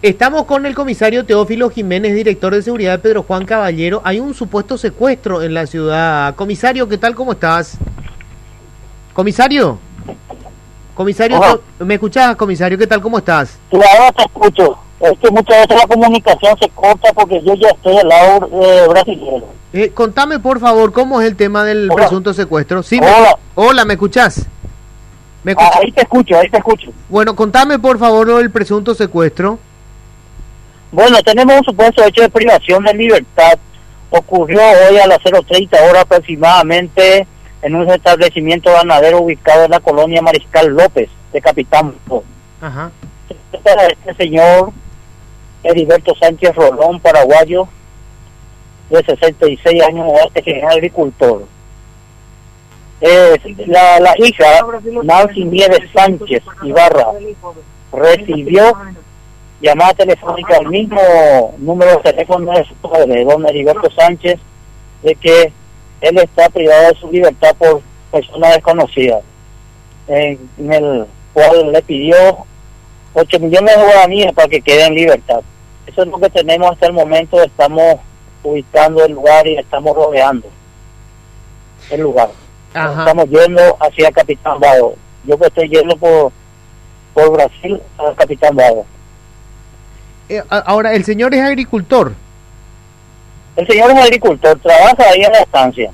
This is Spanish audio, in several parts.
Estamos con el comisario Teófilo Jiménez, director de seguridad de Pedro Juan Caballero. Hay un supuesto secuestro en la ciudad. Comisario, ¿qué tal? ¿Cómo estás? Comisario. Comisario, ¿me escuchás, comisario? ¿Qué tal? ¿Cómo estás? Claro, te escucho. Es que muchas veces la comunicación se corta porque yo ya estoy al lado brasileño. Contame, por favor, ¿cómo es el tema del presunto secuestro? Sí, hola, ¿me escuchás? Ahí te escucho, ahí te escucho. Bueno, contame, por favor, lo del presunto secuestro. Bueno, tenemos un supuesto hecho de privación de libertad. Ocurrió hoy a las 0:30 horas aproximadamente en un establecimiento ganadero ubicado en la colonia Mariscal López, de Capitán. Ajá. Este señor Heriberto Sánchez Rolón, paraguayo, de 66 años de edad, que es agricultor. La hija, Nancy Nieves Sánchez Ibarra, recibió llamada telefónica al mismo número de teléfono de su padre, don Heriberto Sánchez, de que él está privado de su libertad por persona desconocida, en el cual le pidió 8 millones de guaraníes para que quede en libertad. Eso es lo que tenemos hasta el momento. Estamos ubicando el lugar y estamos rodeando el lugar. Ajá. Estamos yendo hacia Capitán Vago. Yo que estoy yendo por Brasil a Capitán Vago. Ahora, el señor es agricultor. El señor es agricultor, trabaja ahí en la estancia.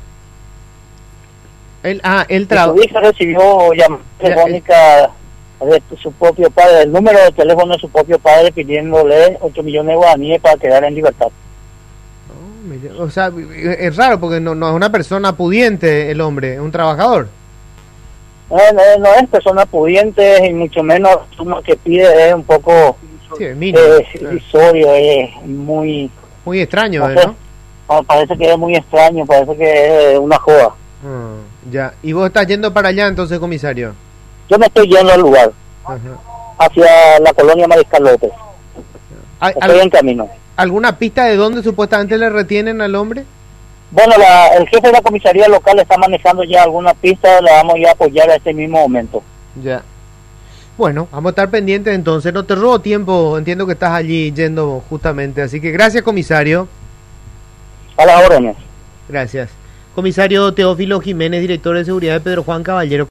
Él trabaja. Su hija recibió llamada telefónica de su propio padre, el número de teléfono de su propio padre, pidiéndole 8 millones de guaraníes para quedar en libertad. O sea, es raro porque no es una persona pudiente el hombre, es un trabajador. No es persona pudiente y mucho menos la suma que pide es un poco irrisorio, es muy extraño, no sé, ¿no? Parece que es muy extraño, parece que es una joda. Ya, y vos estás yendo para allá entonces, comisario. Yo me estoy yendo al lugar, hacia la colonia Mariscal López. Estoy en camino. ¿Alguna pista de dónde supuestamente le retienen al hombre? Bueno, el jefe de la comisaría local está manejando ya alguna pista, la vamos a apoyar a este mismo momento. Ya. Bueno, vamos a estar pendientes entonces, no te robo tiempo, entiendo que estás allí yendo justamente, así que gracias, comisario. A las órdenes. Gracias. Comisario Teófilo Jiménez, director de seguridad de Pedro Juan Caballero.